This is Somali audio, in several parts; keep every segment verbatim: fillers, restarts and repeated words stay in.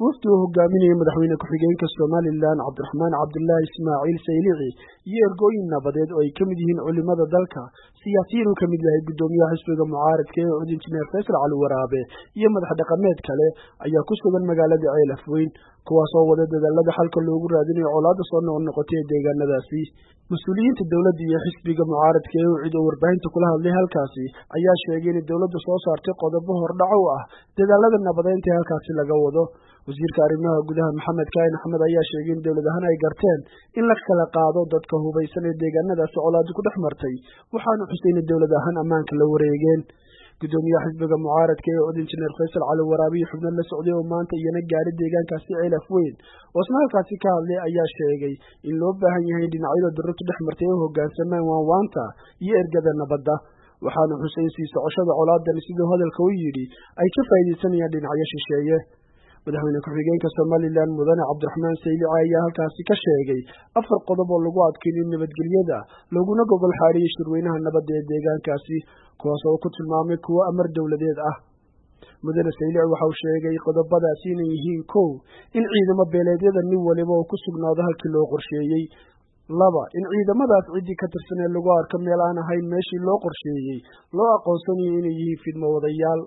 wafdi uu hogaaminayay madaxweyne ku-xigeenka Somaliland Cabdiraxmaan Cabdullaahi Ismaaciil Saylici iyo ergooyin nabadeed oo ay ka mid yihiin culimada dalka, siyaasiyiin uu ka mid yahay gudoomiyaha xisbiga mucaaradka ee Cod Injineer Faysal Cali Waraabe iyo madax dhaqameed kale ayaa ku sugan magaalada Ceelaf Weyn, kuwaas oo wada dadaalada xalka loogu raadinayo colaadda soo noqnoqotay ee deegaanadaasi. mas-uuliyiinta dowladda iyo xisbiga mucaaradka ee uu cid oo warbaahinta kula hadlay halkaasi ayaa sheegay in dowladdu soo saartay qodobo hordhac u ah dadaalada nabadeynta ee halkaasi laga wado. wasiirka arrimaha gudaha Maxamed Kaahin Axmed ayaa sheegay in dowladahan ay garteen in la kala qaado dadka hubaysan ee deegaanadaasi colaaddu ku dhex martay, waxaana xusay in dowladahan ammaanka la wareegeen. gudoomiyaha xisbiga mucaaradka ee Cod Injineer Faysal Cali Waraabe iyo xubno la socday oo maanta iyana gaaray deegaankaasi Ceelaf Weyn oo isna halkaasi ka hadlay ayaa sheegay in loo baahan yahay dhinacyada dirradu dhex martay oo hoggaansamaan waanwaanta iyo ergada nabadda, waxaana xusay sii socoshada colaadan sidoo hadalka u yidhi ay ka faa'iideysanayaan dhinacyo shisheeye. madaxweyne ku-xigeenka Somaliland mudane Cabdiraxmaan Saylici ayaa halkaasi ka sheegay afar qodob oo lagu adkeeyay nabadgelyada laguna gogol xaariyay shirweynaha nabadda ee deegaankaasi, kuwaas oo ku tilmaamay kuwo amar dowladeed ah. mudane Saylici waxa uu sheegay qodobadaasi inay yihiin kow, in ciidamo beeleedyada nin waliba oo ku sugnaado halkii loo qorsheeyey; laba, in ciidamadaas ciddii ka tirsan ee lagu arko meel aan ahayn meeshii loo qorsheeyey loo aqoonsanayo inay yihiin fidmo wadayaal;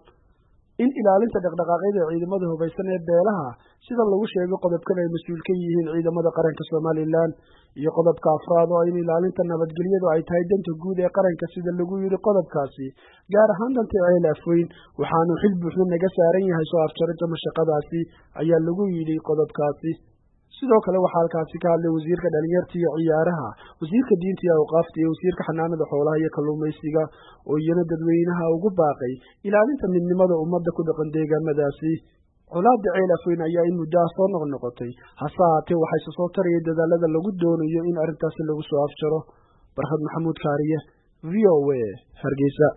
in ilaalinta dhaqdhaqaaqyada ciidamada hubaysan ee beelaha sida lagu sheegay qodobkan ay mas-uul ka yihiin ciidamada qaranka Somaliland; iyo qodobka afraad oo in ilaalinta nabadgelyadu ay tahay danta guud ee qaranka sida lagu yidhi qodobkaasi, gaar ahaan danta Ceelaf Weyn, waxaanu xil buuxda naga saaran yahay soo afjarinta mashaqadaasi ayaa lagu yidhi qodobkaasi. sidoo kale waxaa halkaasi ka hadlay wasiirka dhalinyarta iyo ciyaaraha, wasiirka diinta iyo awqaafta iyo wasiirka xanaanada xoolaha iyo kalluumaysiga oo iyana dadweynaha ugu baaqay ilaalinta midnimada ummadda ku dhaqan deegaanadaasi. colaadda Ceelaf Weyn ayaa in muddo ah soo noqnoqotay, hase haatee waxayse soo tarayay dadaalada lagu doonayo in arrintaasi lagu soo afjaro. Barhad Maxamuud Kaariye, V O A, Hargeysa.